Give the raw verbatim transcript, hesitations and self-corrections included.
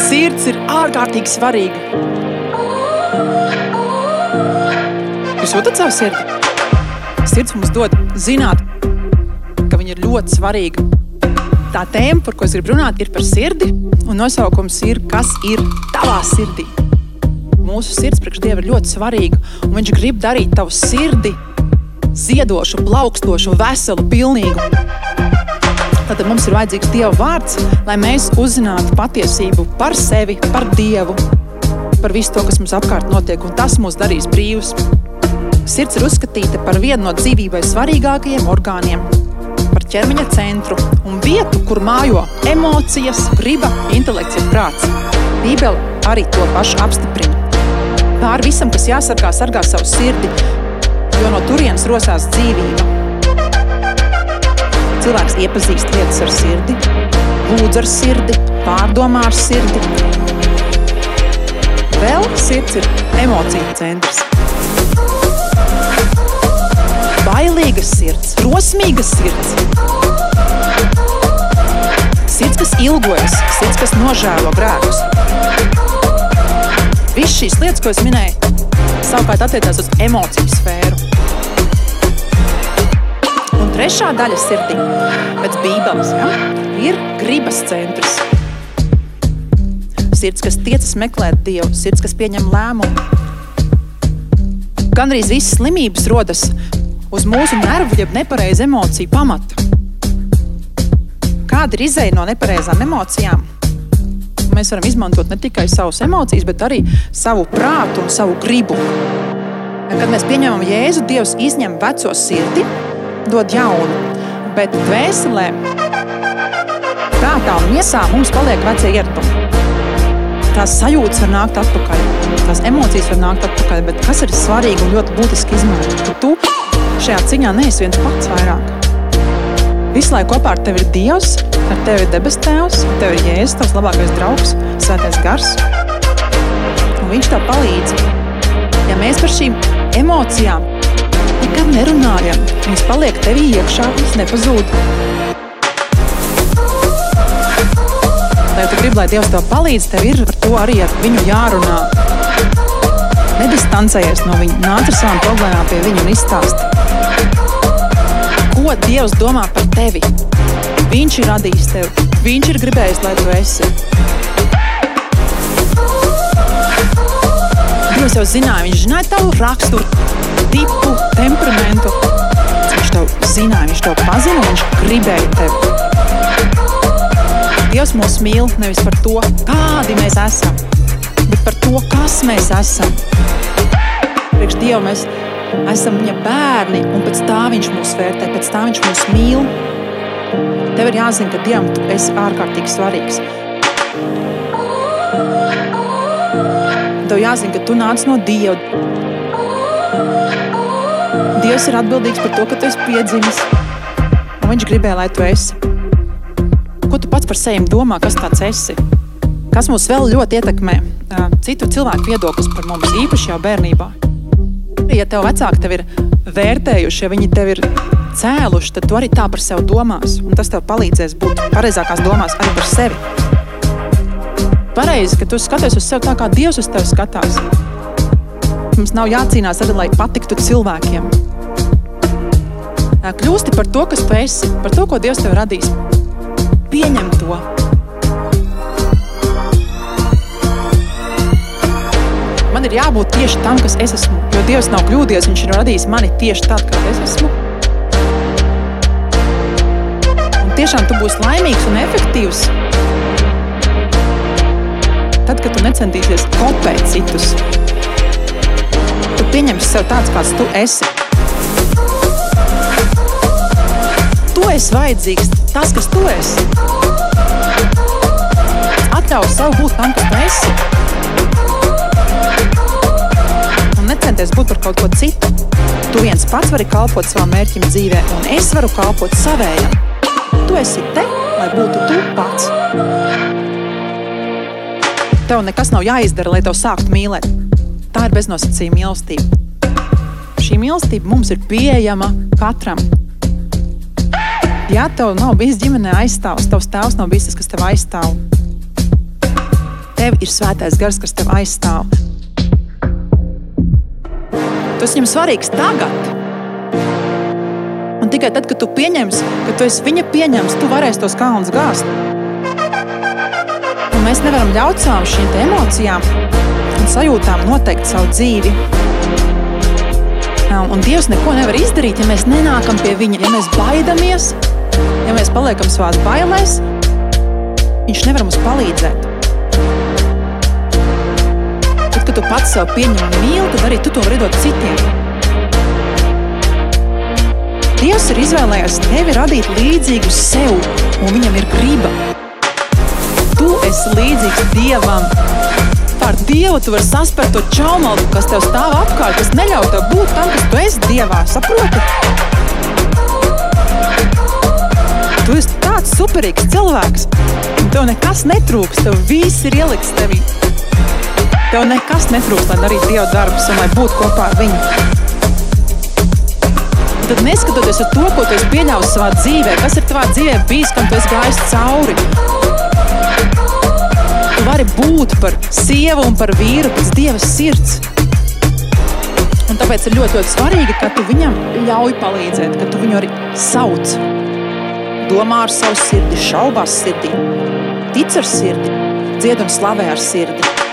Sirds ir ārkārtīgi svarīga. Jūs jūtat savu sirdi? Sirds mums dod zināt, ka viņa ir ļoti svarīga. Tā tēma, par ko es gribu runāt, ir par sirdi, un nosaukums ir, kas ir tavā sirdī. Mūsu sirds priekš Dieva ir ļoti svarīga, un viņš grib darīt tavu sirdi ziedošu, plaukstošu, veselu, pilnīgu. Tātad mums ir vajadzīgs Dieva vārds, lai mēs uzzinātu patiesību par sevi, par Dievu, par visu to, kas mums apkārt notiek, un tas mūs darīs brīvus. Sirds ir uzskatīta par vienu no dzīvībai svarīgākajiem orgāniem, par ķermeņa centru un vietu, kur mājo emocijas, griba, intelekts un prāts. Bībele arī to pašu apstiprina. Pār visam, kas jāsargā, sargā savu sirdi, jo no turienes rosās dzīvība. Cilvēks iepazīst lietas ar sirdi, lūdz ar sirdi, pārdomā ar sirdi. Vēl sirds ir emociju centrs. Bailīga sirds, drosmīga sirds. Sirds, kas ilgojas, sirds, kas nožēlo grēkus. Viss šīs lietas, ko es minēju, savukārt attiecās uz emociju sfēru. Un trešā daļa sirdī, pēc Bībeles, ja, ir gribas centrs. Sirds, kas tiecas meklēt Dievu, sirds, kas pieņem lēmumu. Gandrīz visas slimības rodas uz mūsu nervu, jeb nepareizu emociju pamata. Kāda ir izeja no nepareizām emocijām? Mēs varam izmantot ne tikai savas emocijas, bet arī savu prātu un savu gribu. Kad mēs pieņemam Jēzu, Dievs izņem veco sirdi, dod jaunu, bet dvēselē, prātā un miesā mums paliek vecie ieradumi. Tās sajūtas var nākt atpakaļ, tās emocijas var nākt atpakaļ, bet kas ir svarīgi un ļoti būtiski izmaiņa, ka tu šajā ciņā neesi viens pats vairāk. Visu laiku kopā ar tevi ir Dievs, ar tevi ir debes tēvs, ar tevi ir Jēzus, tavs labākais draugs, svētais gars, un viņš tev palīdz. Ja mēs par šīm emocijām nekad nerunājam, viņas paliek tevī iekšā, viņas nepazūd. Lai tu gribi, lai Dievs tev palīdz, tev ir ar to arī ar viņu jārunā. Nedistancējies no viņa, nāc ar savām problēmām pie viņa un izstāsti. Ko Dievs domā par tevi? Viņš ir radījis tevi, viņš ir gribējis, lai tu esi. Dievs jau zināja, viņš zināja tavu raksturu, tipu, temperamentu. Viņš tev zināja, viņš tev pazina, viņš gribēja tevi. Dievs mūs mīl nevis par to, kādi mēs esam, bet par to, kas mēs esam. Priekš Dievu mēs esam viņa bērni, un pēc tā viņš mūs vērtē, pēc tā viņš mūs mīl. Tev ir jāzina, ka Dievam tu esi ārkārtīgi svarīgs. Tev jāzina, ka tu nāc no Dieva. Dievs ir atbildīgs par to, ka tu esi piedzimis, un viņš gribēja, lai tu esi. Ko tu pats par sevi domā, kas tāds esi? Kas mūs vēl ļoti ietekmē? Citu cilvēku viedoklis par mums, īpaši jau bērnībā. Ja tev vecāki tev ir vērtējuši, ja viņi tev ir cēluši, tad tu arī tā par sevi domās. Un tas tev palīdzēs būt pareizākās domās arī par sevi. Pareizi, ka tu skaties uz sevi tā, kā Dievs uz tevi skatās. Mums nav jācīnās arī, lai patiktu cilvēkiem. Kļūsti par to, kas tu esi, par to, ko Dievs tev radīs. Pieņem to. Man ir jābūt tieši tam, kas es esmu, jo Dievs nav kļūdies, viņš ir radījis mani tieši tādu, kā es esmu. Un tiešām tu būsi laimīgs un efektīvs, tad, kad tu necentīsies kopēt citus. Tu pieņemsi sev tāds, kāds tu esi. Tu esi vajadzīgs, tas, kas tu esi. Atļauj sev būt tam, kas tu esi. Un necenties būt par kaut ko citu. Tu viens pats vari kalpot savam mērķim dzīvē, un es varu kalpot savējam. Tu esi te, lai būtu tu pats. Tev nekas nav jāizdara, lai tev sāktu mīlēt. Tā ir beznosacījuma mīlestība. Šī mīlestība mums ir pieejama katram. Ja tev nav bijis ģimenē aizstāvs, tavs tēvs nav bijis tas, kas tev aizstāv. tev ir svētais gars, kas tev aizstāv. Tas viņam svarīgs tagad. Un tikai tad, kad tu pieņemsi, kad tu esi viņa pieņems, tu varēsi tos kalnus gāzt. Un mēs nevaram ļaut savām šīm te emocijām un sajūtām noteikt savu dzīvi. Un Dievs neko nevar izdarīt, ja mēs nenākam pie viņa. Ja mēs baidamies, ja mēs paliekam savās bailēs, viņš nevar mums palīdzēt. Tad, kad tu pats sev pieņem un mīli, tad arī tu to vari dot citiem. Dievs ir izvēlējies tevi radīt līdzīgu sev, un viņam ir griba. Tu esi līdzīgs Dievam. Par Dievu tu vari saspērt to čaumaldu, kas tev stāv apkārt, kas neļauj tev būt tam, kas tu esi Dievā. Saproti? Tu esi tāds superīgs cilvēks, un tev nekas netrūks, tev viss ir ielikts tevī. Tev nekas netrūks, lai darītu Dieva darbus un lai būtu kopā ar viņu. Un tad neskatoties ar to, ko tu esi pieļāvis savā dzīvē, kas ir tavā dzīvē bijis, kam tu esi gājis cauri, tu vari būt par sievu un par vīru pēc Dieva sirds. Un tāpēc ir ļoti, ļoti svarīgi, ka tu viņam ļauj palīdzēt, ka tu viņu arī sauc. Domā ar savu sirdi, šaubās sirdī, tic ar sirdi, dzied un slavē ar sirdi.